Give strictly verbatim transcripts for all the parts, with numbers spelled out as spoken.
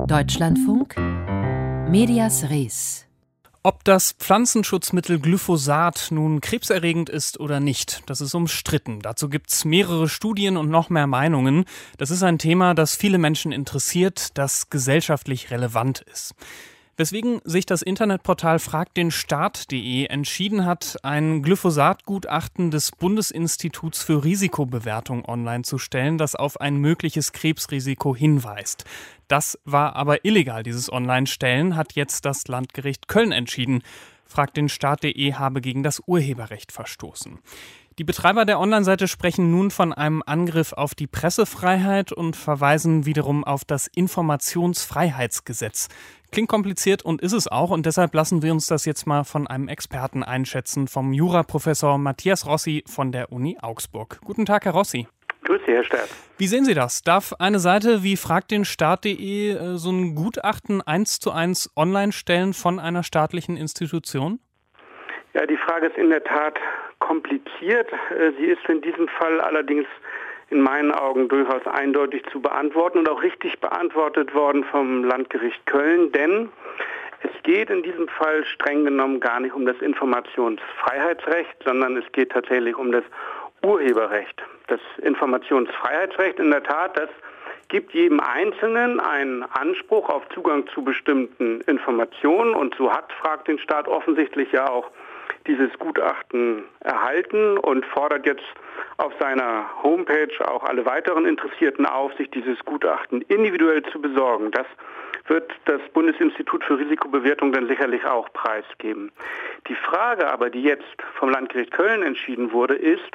Deutschlandfunk Medias Res. Ob das Pflanzenschutzmittel Glyphosat nun krebserregend ist oder nicht, das ist umstritten. Dazu gibt es mehrere Studien und noch mehr Meinungen. Das ist ein Thema, das viele Menschen interessiert, das gesellschaftlich relevant ist. Weswegen sich das Internetportal fragt den Staat punkt de entschieden hat, ein Glyphosat-Gutachten des Bundesinstituts für Risikobewertung online zu stellen, das auf ein mögliches Krebsrisiko hinweist. Das war aber illegal, dieses Online-Stellen, hat jetzt das Landgericht Köln entschieden. fragt den Staat punkt de habe gegen das Urheberrecht verstoßen. Die Betreiber der Online-Seite sprechen nun von einem Angriff auf die Pressefreiheit und verweisen wiederum auf das Informationsfreiheitsgesetz. Klingt kompliziert und ist es auch, und deshalb lassen wir uns das jetzt mal von einem Experten einschätzen, vom Juraprofessor Matthias Rossi von der Uni Augsburg. Guten Tag, Herr Rossi. Grüß Sie, Herr Staat. Wie sehen Sie das? Darf eine Seite wie fragt den Staat punkt de so ein Gutachten eins zu eins online stellen von einer staatlichen Institution? Ja, die Frage ist in der Tat kompliziert. Sie ist in diesem Fall allerdings in meinen Augen durchaus eindeutig zu beantworten und auch richtig beantwortet worden vom Landgericht Köln, denn es geht in diesem Fall streng genommen gar nicht um das Informationsfreiheitsrecht, sondern es geht tatsächlich um das Urheberrecht. Das Informationsfreiheitsrecht in der Tat, das gibt jedem Einzelnen einen Anspruch auf Zugang zu bestimmten Informationen, und so hat, fragt den Staat, offensichtlich ja auch dieses Gutachten erhalten und fordert jetzt auf seiner Homepage auch alle weiteren Interessierten auf, sich dieses Gutachten individuell zu besorgen. Das wird das Bundesinstitut für Risikobewertung dann sicherlich auch preisgeben. Die Frage aber, die jetzt vom Landgericht Köln entschieden wurde, ist,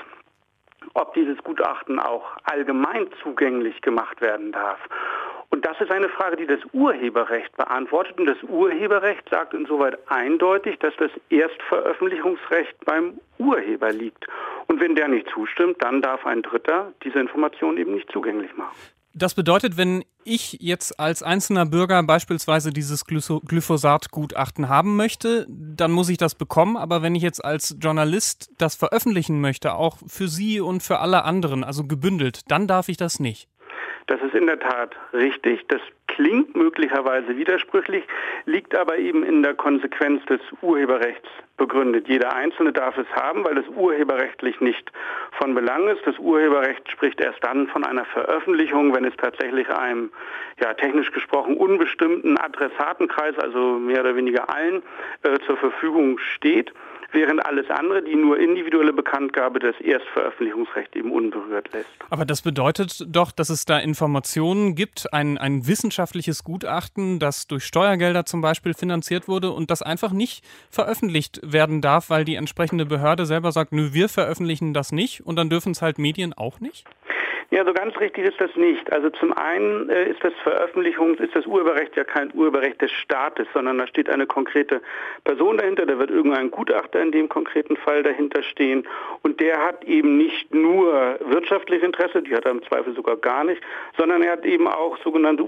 ob dieses Gutachten auch allgemein zugänglich gemacht werden darf. Und das ist eine Frage, die das Urheberrecht beantwortet. Und das Urheberrecht sagt insoweit eindeutig, dass das Erstveröffentlichungsrecht beim Urheber liegt. Und wenn der nicht zustimmt, dann darf ein Dritter diese Information eben nicht zugänglich machen. Das bedeutet, wenn ich jetzt als einzelner Bürger beispielsweise dieses Glyphosat-Gutachten haben möchte, dann muss ich das bekommen. Aber wenn ich jetzt als Journalist das veröffentlichen möchte, auch für Sie und für alle anderen, also gebündelt, dann darf ich das nicht. Das ist in der Tat richtig. Das klingt möglicherweise widersprüchlich, liegt aber eben in der Konsequenz des Urheberrechts begründet. Jeder Einzelne darf es haben, weil es urheberrechtlich nicht von Belang ist. Das Urheberrecht spricht erst dann von einer Veröffentlichung, wenn es tatsächlich einem, ja, technisch gesprochen unbestimmten Adressatenkreis, also mehr oder weniger allen, äh, zur Verfügung steht. Während alles andere, die nur individuelle Bekanntgabe, das Erstveröffentlichungsrecht eben unberührt lässt. Aber das bedeutet doch, dass es da Informationen gibt, ein, ein wissenschaftliches Gutachten, das durch Steuergelder zum Beispiel finanziert wurde und das einfach nicht veröffentlicht werden darf, weil die entsprechende Behörde selber sagt, nö, wir veröffentlichen das nicht, und dann dürfen es halt Medien auch nicht? Ja, so ganz richtig ist das nicht. Also zum einen äh, ist das Veröffentlichungs-, ist das Urheberrecht ja kein Urheberrecht des Staates, sondern da steht eine konkrete Person dahinter, da wird irgendein Gutachter in dem konkreten Fall dahinter stehen, und der hat eben nicht nur wirtschaftliches Interesse, die hat er im Zweifel sogar gar nicht, sondern er hat eben auch sogenannte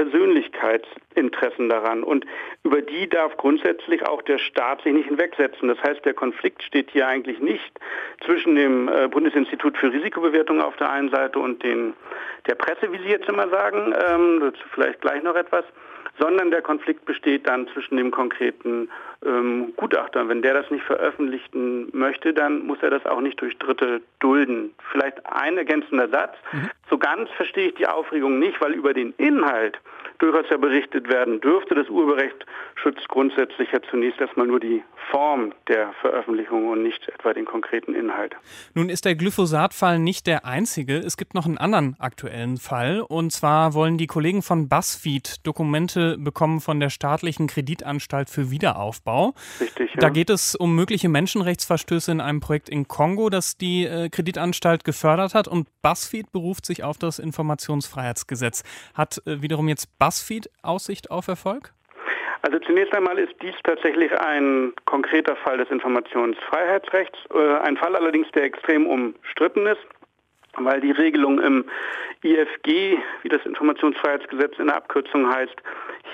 Urheberpersönlichkeitsinteressen daran, und über die darf grundsätzlich auch der Staat sich nicht hinwegsetzen. Das heißt, der Konflikt steht hier eigentlich nicht zwischen dem äh, Bundesinstitut für Risikobewertung auf der einen Seite und und den, der Presse, wie Sie jetzt immer sagen, ähm, dazu vielleicht gleich noch etwas, sondern der Konflikt besteht dann zwischen dem konkreten ähm, Gutachter. Wenn der das nicht veröffentlichen möchte, dann muss er das auch nicht durch Dritte dulden. Vielleicht ein ergänzender Satz. Mhm. So ganz verstehe ich die Aufregung nicht, weil über den Inhalt durchaus ja berichtet werden dürfte. Das Urheberrecht schützt grundsätzlich ja zunächst erstmal nur die Form der Veröffentlichung und nicht etwa den konkreten Inhalt. Nun ist der Glyphosat-Fall nicht der einzige. Es gibt noch einen anderen aktuellen Fall. Und zwar wollen die Kollegen von BuzzFeed Dokumente bekommen von der staatlichen Kreditanstalt für Wiederaufbau. Richtig, ja. Da geht es um mögliche Menschenrechtsverstöße in einem Projekt in Kongo, das die äh, Kreditanstalt gefördert hat. Und BuzzFeed beruft sich auf das Informationsfreiheitsgesetz. Hat äh, wiederum jetzt BuzzFeed Aussicht auf Erfolg? Also zunächst einmal ist dies tatsächlich ein konkreter Fall des Informationsfreiheitsrechts. Äh, ein Fall allerdings, der extrem umstritten ist, weil die Regelung im I F G, wie das Informationsfreiheitsgesetz in der Abkürzung heißt,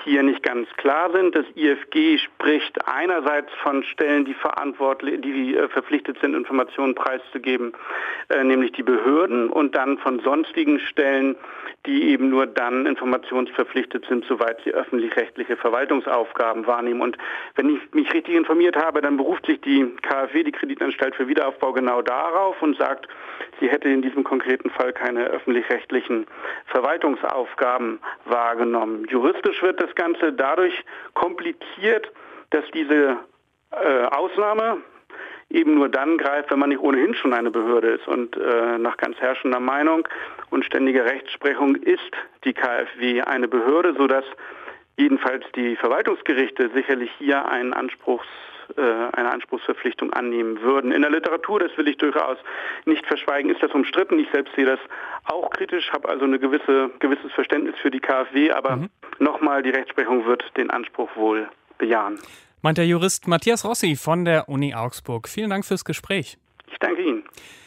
hier nicht ganz klar sind. Das I F G spricht einerseits von Stellen, die verantwortlich, die äh, verpflichtet sind, Informationen preiszugeben, äh, nämlich die Behörden, und dann von sonstigen Stellen, die eben nur dann informationsverpflichtet sind, soweit sie öffentlich-rechtliche Verwaltungsaufgaben wahrnehmen. Und wenn ich mich richtig informiert habe, dann beruft sich die K f W, die Kreditanstalt für Wiederaufbau, genau darauf und sagt, sie hätte in diesem konkreten Fall keine öffentlich-rechtlichen Verwaltungsaufgaben wahrgenommen. Juristisch wird das Ganze dadurch kompliziert, dass diese äh, Ausnahme eben nur dann greift, wenn man nicht ohnehin schon eine Behörde ist. Und äh, nach ganz herrschender Meinung und ständiger Rechtsprechung ist die K f W eine Behörde, sodass jedenfalls die Verwaltungsgerichte sicherlich hier einen Anspruchs, äh, eine Anspruchsverpflichtung annehmen würden. In der Literatur, das will ich durchaus nicht verschweigen, ist das umstritten. Ich selbst sehe das auch kritisch, habe also ein gewisse, gewisses Verständnis für die K f W, aber mhm. nochmal, die Rechtsprechung wird den Anspruch wohl bejahen. Meint der Jurist Matthias Rossi von der Uni Augsburg. Vielen Dank fürs Gespräch. Ich danke Ihnen.